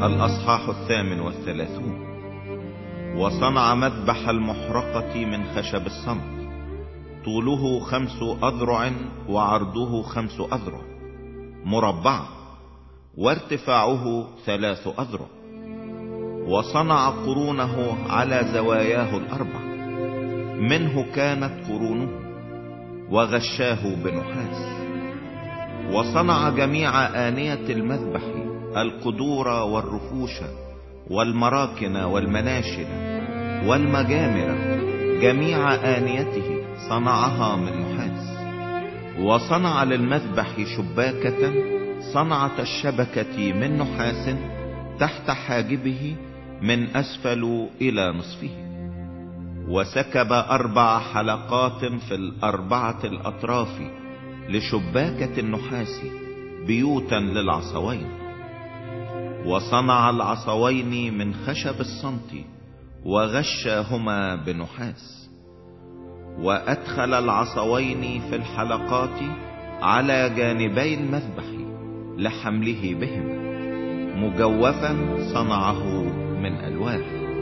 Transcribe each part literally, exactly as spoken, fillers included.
الأصحاح الثامن والثلاثون. وصنع مذبح المحرقة من خشب الصمت، طوله خمس أذرع وعرضه خمس أذرع مربعة، وارتفاعه ثلاث أذرع. وصنع قرونه على زواياه الأربع، منه كانت قرونه، وغشاه بنحاس. وصنع جميع آنية المذبح، القدور والرفوش والمراكن والمناشل والمجامر، جميع آنيته صنعها من نحاس. وصنع للمذبح شباكة صنعة الشبكة من نحاس تحت حاجبه من أسفل إلى نصفه. وسكب أربع حلقات في الأربعة الأطراف لشباكة النحاس بيوتا للعصوين. وصنع العصوين من خشب الصمت وغشاهما بنحاس. وأدخل العصوين في الحلقات على جانبي المذبح لحمله بهما، مجوفا صنعه من ألواح.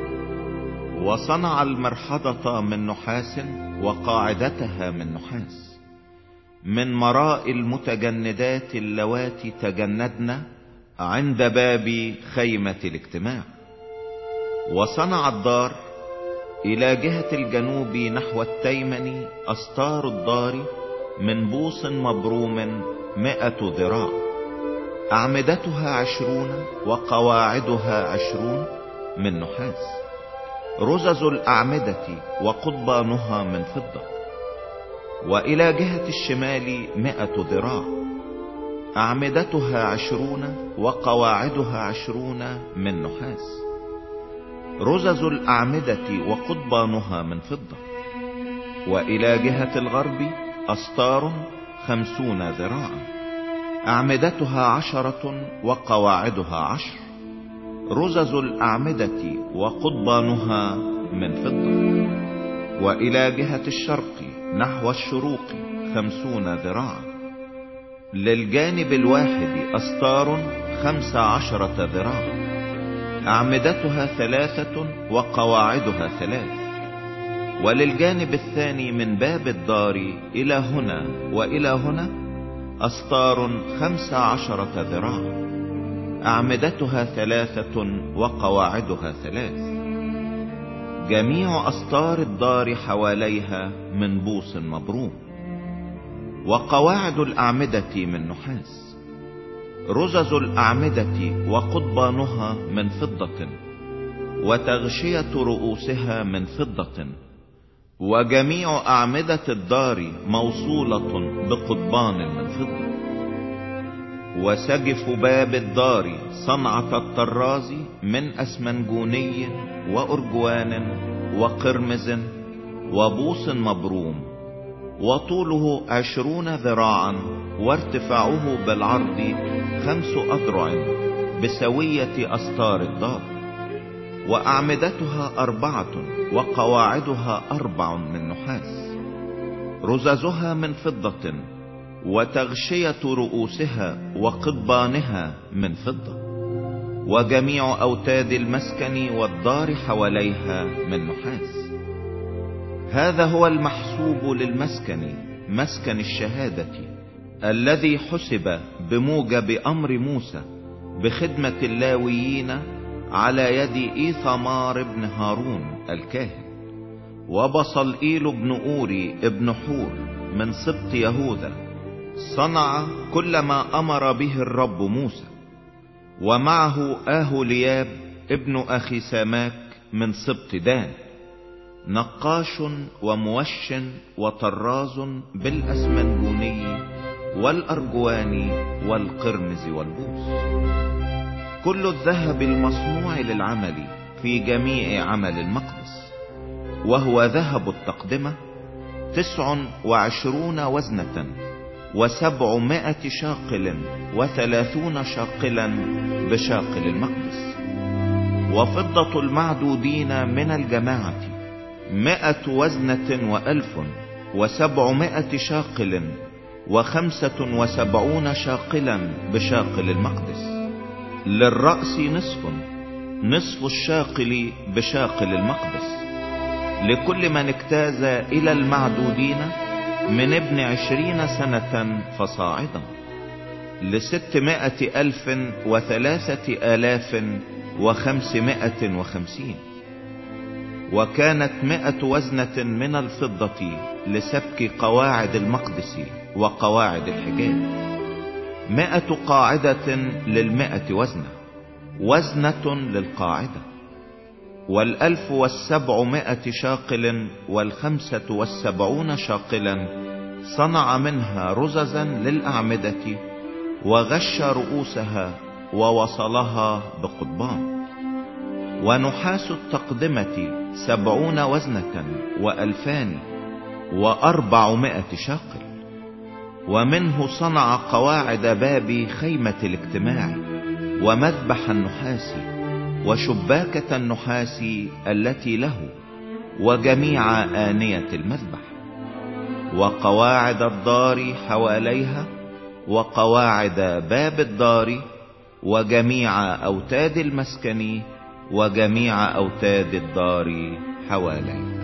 وصنع المرحضة من نحاس وقاعدتها من نحاس، من مراء المتجندات اللواتي تجندن عند باب خيمة الاجتماع. وصنع الدار إلى جهة الجنوب نحو التيمن، أستار الدار من بوص مبروم مئة ذراع، أعمدتها عشرون وقواعدها عشرون من نحاس. رزز الأعمدة وقضبانها من فضة. وإلى جهة الشمال مئة ذراع، أعمدتها عشرون وقواعدها عشرون من نحاس. رزز الأعمدة وقضبانها من فضة. وإلى جهة الغرب أستار خمسون ذراعا، أعمدتها عشرة وقواعدها عشر. رزز الأعمدة وقضبانها من فضة. وإلى جهة الشرق نحو الشروق خمسون ذراعا. للجانب الواحد أستار خمس عشرة ذراعا، أعمدتها ثلاثة وقواعدها ثلاث. وللجانب الثاني من باب الدار إلى هنا وإلى هنا أستار خمس عشرة ذراعا، أعمدتها ثلاثة وقواعدها ثلاث. جميع أستار الدار حواليها من بوص مبروم. وقواعد الأعمدة من نحاس. رزز الأعمدة وقضبانها من فضة، وتغشية رؤوسها من فضة. وجميع أعمدة الدار موصولة بقضبان من فضة. وسجف باب الدار صنعة الطراز من أسمنجوني وأرجوان وقرمز وبوص مبروم، وطوله عشرون ذراعا، وارتفاعه بالعرض خمس أذرع بسوية أستار الدار. وأعمدتها أربعة وقواعدها أربع من نحاس. رززها من فضة، وتغشية رؤوسها وقضبانها من فضة. وجميع أوتاد المسكن والدار حواليها من نحاس. هذا هو المحسوب للمسكن، مسكن الشهادة، الذي حسب بموجب أمر موسى بخدمة اللاويين على يد إيثمار بن هارون الكاهن. وبصلئيل بن أوري ابن حور من سبط يهوذا صنع كل ما أمر به الرب موسى. ومعه آهولياب ابن أخي ساماك من سبط دان، نقاش وموش وطراز بالأسمنجوني والأرجوان والقرمز والبوص. كل الذهب المصنوع للعمل في جميع عمل المقدس، وهو ذهب التقدمة تسع وعشرون وزنة وسبعمائة شاقل وثلاثون شاقلا بشاقل المقدس. وفضة المعدودين من الجماعة مائة وزنة وألف وسبعمائة شاقل وخمسة وسبعون شاقلا بشاقل المقدس. للرأس نصف، نصف الشاقل بشاقل المقدس، لكل من اجتاز الى المعدودين من ابن عشرين سنة فصاعدا، لستمائة الف وثلاثة الاف وخمسمائة وخمسين. وكانت مائة وزنة من الفضة لسبك قواعد المقدس وقواعد الحجاب، مائة قاعدة للمائة وزنة، وزنة للقاعدة. والألف والسبعمائة شاقل والخمسة والسبعون شاقلا صنع منها رززا للأعمدة، وغش رؤوسها ووصلها بقضبان. ونحاس التقدمة سبعون وزنة وألفان وأربعمائة شاقل. ومنه صنع قواعد باب خيمة الاجتماع ومذبح النحاس وشباكة النحاس التي له وجميع آنية المذبح، وقواعد الدار حواليها، وقواعد باب الدار، وجميع أوتاد المسكن، وجميع أوتاد الدار حواليها.